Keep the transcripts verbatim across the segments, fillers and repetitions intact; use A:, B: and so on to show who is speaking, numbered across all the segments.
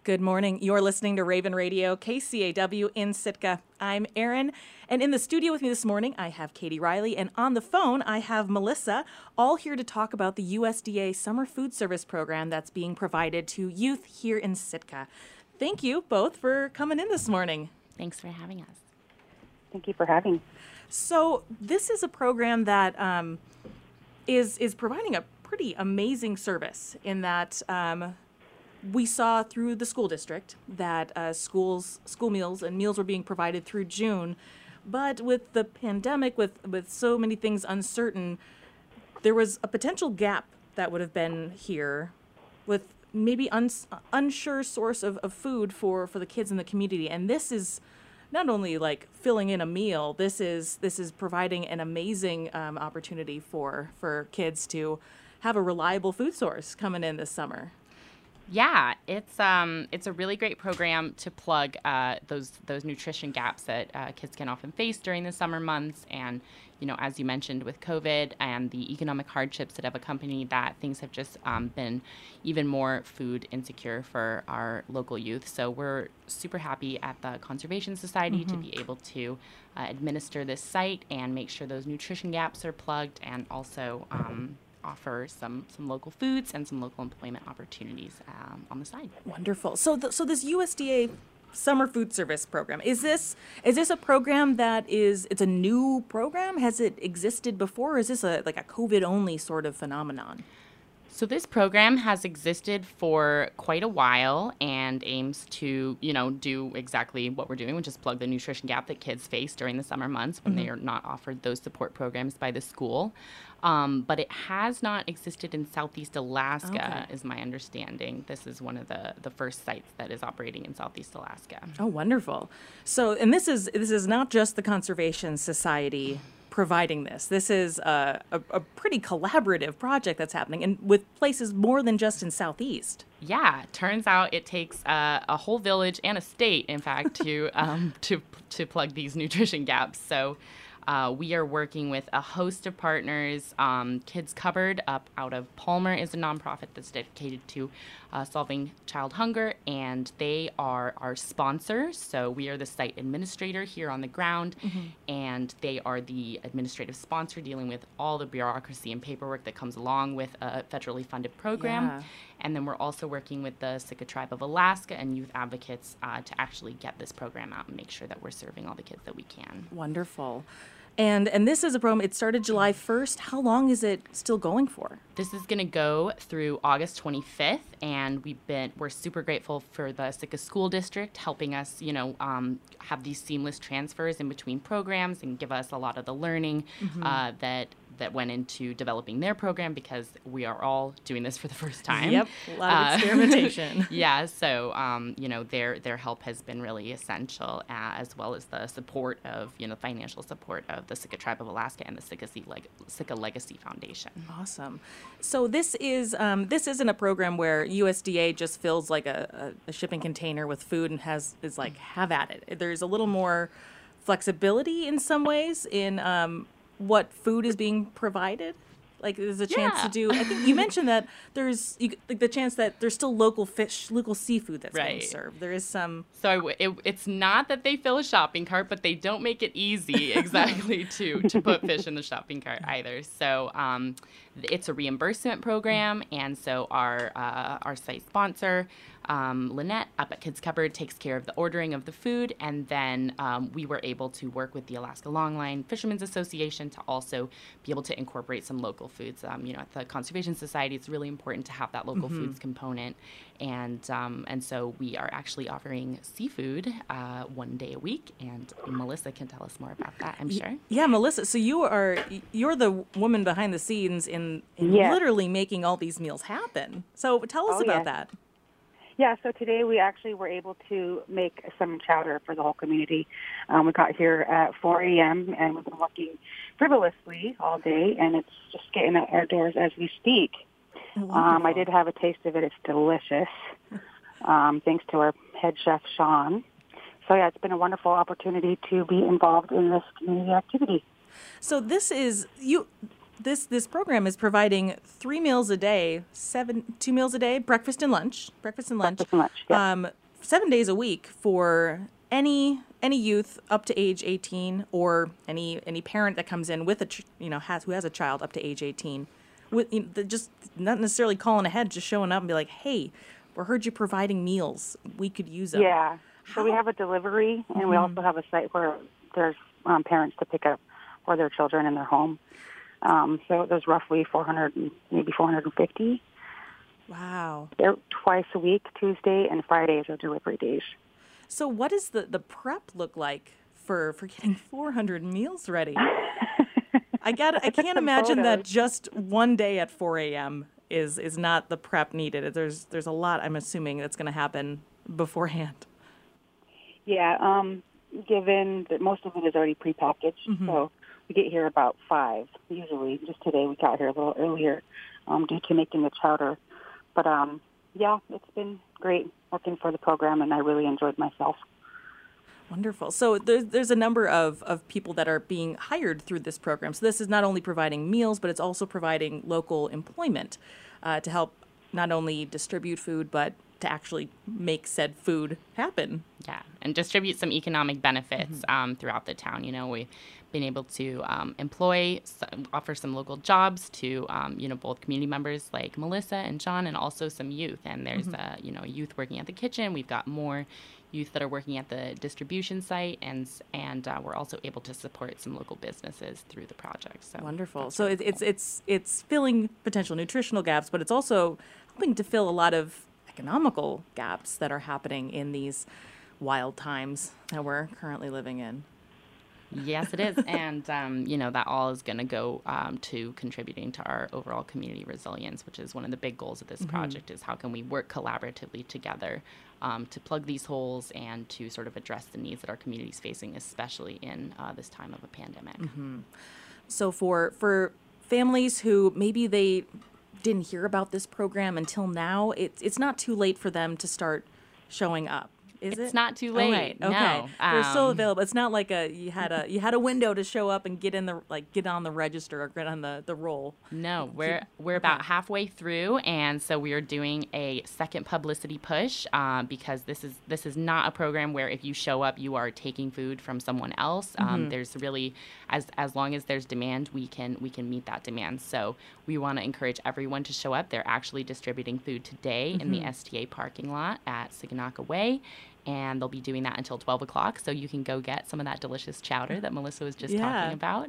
A: Good morning. You're listening to Raven Radio, K C A W in Sitka. I'm Erin, and in the studio with me this morning, I have Katie Riley, and on the phone, I have Melissa, all here to talk about the U S D A Summer Food Service Program that's being provided to youth here in Sitka. Thank you both for coming in this morning.
B: Thanks for having us.
C: Thank you for having.
A: So this is a program that um, is is providing a pretty amazing service in that um, we saw through the school district that uh, schools, school meals and meals were being provided through June. But with the pandemic, with, with so many things uncertain, there was a potential gap that would have been here with maybe uns- unsure source of, of food for, for the kids in the community. And this is not only like filling in a meal, this is this is providing an amazing um, opportunity for, for kids to have a reliable food source coming in this summer.
B: Yeah, it's um it's a really great program to plug uh, those those nutrition gaps that uh, kids can often face during the summer months. And, you know, as you mentioned with COVID and the economic hardships that have accompanied that, things have just um, been even more food insecure for our local youth. So we're super happy at the Conservation Society mm-hmm. to be able to uh, administer this site and make sure those nutrition gaps are plugged, and also um, offer some, some local foods and some local employment opportunities um, on the side.
A: Wonderful. So, the, so this U S D A Summer Food Service Program, is this is this a program that is, it's a new program? Has it existed before, or is this a like a COVID-only sort of phenomenon?
B: So this program has existed for quite a while and aims to, you know, do exactly what we're doing, which is plug the nutrition gap that kids face during the summer months when mm-hmm. they are not offered those support programs by the school. Um, but it has not existed in Southeast Alaska, okay. is my understanding. This is one of the, the first sites that is operating in Southeast Alaska.
A: Oh, wonderful. So, and this is this is not just the Conservation Society providing this. This is a, a, a pretty collaborative project that's happening, and with places more than just in Southeast.
B: Yeah, turns out it takes uh, a whole village and a state, in fact, to um, to to plug these nutrition gaps. So uh, we are working with a host of partners. Um, Kids Cupboard up out of Palmer is a nonprofit that's dedicated to uh, solving child hunger, and they are our sponsors. So we are the site administrator here on the ground, mm-hmm. and they are the administrative sponsor dealing with all the bureaucracy and paperwork that comes along with a federally funded program.
A: Yeah.
B: And then we're also working with the Sitka Tribe of Alaska and youth advocates uh, to actually get this program out and make sure that we're serving all the kids that we can.
A: Wonderful. And and this is a program, it started July first. How long is it still going for?
B: This is going to go through August twenty-fifth, and we've been, we're super grateful for the Sitka School District helping us, you know, um, have these seamless transfers in between programs and give us a lot of the learning mm-hmm. uh, that that went into developing their program, because we are all doing this for the first time.
A: Yep, a lot of uh, experimentation.
B: Yeah, so, um, you know, their their help has been really essential, uh, as well as the support of, you know, financial support of the Sitka Tribe of Alaska and the Sitka, Leg- Sitka Legacy Foundation.
A: Awesome. So this is um, this isn't a program where U S D A just fills like a, a, a shipping container with food and has is like, have at it. There's a little more flexibility in some ways in um, what food is being provided. Like there's a chance
B: yeah.
A: to do, I think you mentioned that there's you, like the chance that there's still local fish, local seafood that's
B: right.
A: being served. There is some.
B: So it, it's not that they fill a shopping cart, but they don't make it easy exactly to, to put fish in the shopping cart either. So um, it's a reimbursement program. And so our, uh, our site sponsor, Um, Lynette up at Kids Cupboard, takes care of the ordering of the food, and then um, we were able to work with the Alaska Longline Fishermen's Association to also be able to incorporate some local foods. Um, you know, at the Conservation Society, it's really important to have that local mm-hmm. foods component, and um, and so we are actually offering seafood uh, one day a week, and Melissa can tell us more about that, I'm sure.
A: Yeah, Melissa, so you are, you're the woman behind the scenes in, in yes. literally making all these meals happen. So tell us
C: oh,
A: about
C: yes.
A: that.
C: Yeah, so today we actually were able to make some chowder for the whole community. Um, we got here at four a.m. and we've been working frivolously all day, and it's just getting out our doors as we speak. Um, I did have a taste of it. It's delicious, um, thanks to our head chef, Sean. So, yeah, it's been a wonderful opportunity to be involved in this community activity.
A: So this is, you. this this program is providing three meals a day, seven two meals a day, breakfast and lunch, breakfast and lunch,
C: Breakfast and lunch, yeah.
A: um, seven days a week for any any youth up to age eighteen, or any any parent that comes in with a ch- you know has who has a child up to age eighteen, with you know, they're just not necessarily calling ahead, just showing up and be like, hey, we heard you providing meals, we could use them.
C: Yeah. So we have a delivery, and mm-hmm. we also have a site where there's um, parents to pick up for their children in their home. Um, so there's roughly four hundred, maybe four hundred fifty.
A: Wow.
C: They're twice a week, Tuesday and Fridays are delivery days.
A: So what does the, the prep look like for, for getting four hundred meals ready? I got I can't imagine that just one day at four a.m. is is not the prep needed. There's there's a lot, I'm assuming, that's going to happen beforehand.
C: Yeah, um, given that most of it is already prepackaged, mm-hmm. so we get here about five, usually. Just today we got here a little earlier um, due to making the chowder. But, um, yeah, it's been great working for the program, and I really enjoyed myself.
A: Wonderful. So there's, there's a number of, of people that are being hired through this program. So this is not only providing meals, but it's also providing local employment uh, to help not only distribute food, but to actually make said food happen.
B: Yeah, and distribute some economic benefits mm-hmm. um, throughout the town. You know, we've been able to um, employ, some, offer some local jobs to, um, you know, both community members like Melissa and John, and also some youth. And there's, mm-hmm. uh, you know, youth working at the kitchen. We've got more youth that are working at the distribution site, and and uh, we're also able to support some local businesses through the project. So
A: wonderful. So it, it's it's it's filling potential nutritional gaps, but it's also helping to fill a lot of economical gaps that are happening in these wild times that we're currently living in.
B: Yes, it is. And, um, you know, that all is going to go um, to contributing to our overall community resilience, which is one of the big goals of this mm-hmm. project, is how can we work collaboratively together um, to plug these holes and to sort of address the needs that our community is facing, especially in uh, this time of a pandemic.
A: Mm-hmm. So for for families who maybe they didn't hear about this program until now, it's it's not too late for them to start showing up. Is
B: it's
A: it?
B: not too late.
A: Oh, right. Okay.
B: No.
A: They're
B: um,
A: still available. It's not like a you had a you had a window to show up and get in the like get on the register or get on the, the roll.
B: No, we're we're about halfway through, and so we are doing a second publicity push uh, because this is this is not a program where if you show up you are taking food from someone else. Um, mm-hmm. There's really as as long as there's demand, we can we can meet that demand. So we want to encourage everyone to show up. They're actually distributing food today mm-hmm. in the S T A parking lot at Siganaka Way. And they'll be doing that until twelve o'clock, so you can go get some of that delicious chowder that Melissa was just
A: yeah.
B: talking about.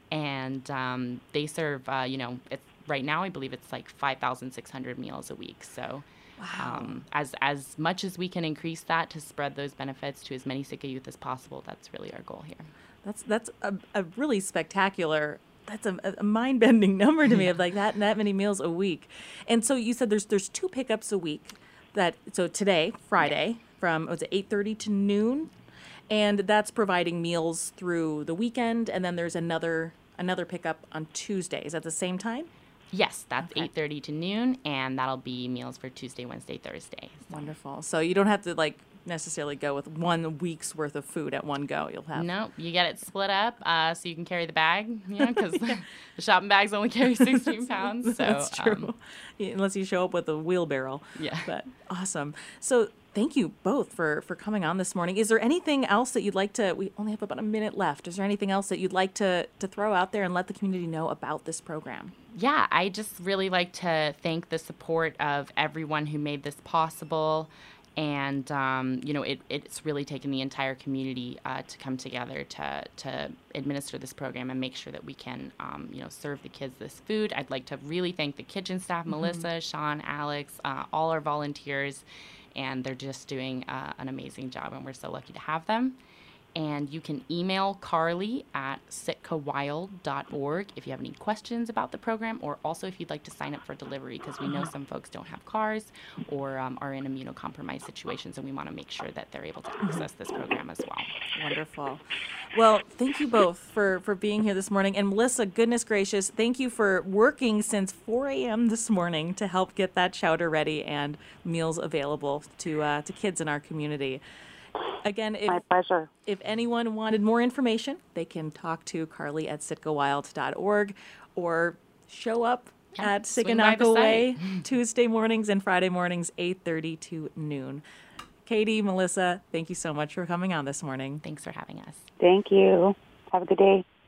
B: And um, they serve, uh, you know, it's, right now I believe it's like five thousand six hundred meals a week. So
A: wow.
B: um, as as much as we can increase that to spread those benefits to as many Sitka youth as possible, that's really our goal here.
A: That's that's a, a really spectacular. That's a, a mind-bending number to me of like that that many meals a week. And so you said there's there's two pickups a week. That so today, Friday. Yeah. From was it eight thirty to noon, and that's providing meals through the weekend, and then there's another another pickup on Tuesdays at the same time.
B: Yes, that's
A: okay.
B: eight thirty to noon, and that'll be meals for Tuesday, Wednesday, Thursday. So.
A: Wonderful. So you don't have to like necessarily go with one week's worth of food at one go. You'll have
B: no. You get it split up uh, so you can carry the bag. You know, because yeah. the shopping bags only carry sixteen pounds. So
A: that's true.
B: Um,
A: Unless you show up with a wheelbarrow.
B: Yeah.
A: But awesome. So. Thank you both for, for coming on this morning. Is there anything else that you'd like to, we only have about a minute left. Is there anything else that you'd like to, to throw out there and let the community know about this program?
B: Yeah, I just really like to thank the support of everyone who made this possible. And, um, you know, it, it's really taken the entire community uh, to come together to, to administer this program and make sure that we can, um, you know, serve the kids this food. I'd like to really thank the kitchen staff, mm-hmm. Melissa, Sean, Alex, uh, all our volunteers. And they're just doing uh, an amazing job, and we're so lucky to have them. And you can email Carly at sitka wild dot org if you have any questions about the program, or also if you'd like to sign up for delivery, because we know some folks don't have cars or um, are in immunocompromised situations, and we want to make sure that they're able to access this program as well.
A: Wonderful. Well, thank you both for, for being here this morning. And Melissa, goodness gracious, thank you for working since four a.m. this morning to help get that chowder ready and meals available to uh, to kids in our community. Again, if,
C: my pleasure.
A: If anyone wanted more information, they can talk to Carly at sitka wild dot org, or show up
B: Yeah,
A: at
B: swing by the
A: Sikanaka
B: site.
A: Way Tuesday mornings and Friday mornings, eight thirty to noon. Katie, Melissa, thank you so much for coming on this morning.
B: Thanks for having us.
C: Thank you. Have a good day.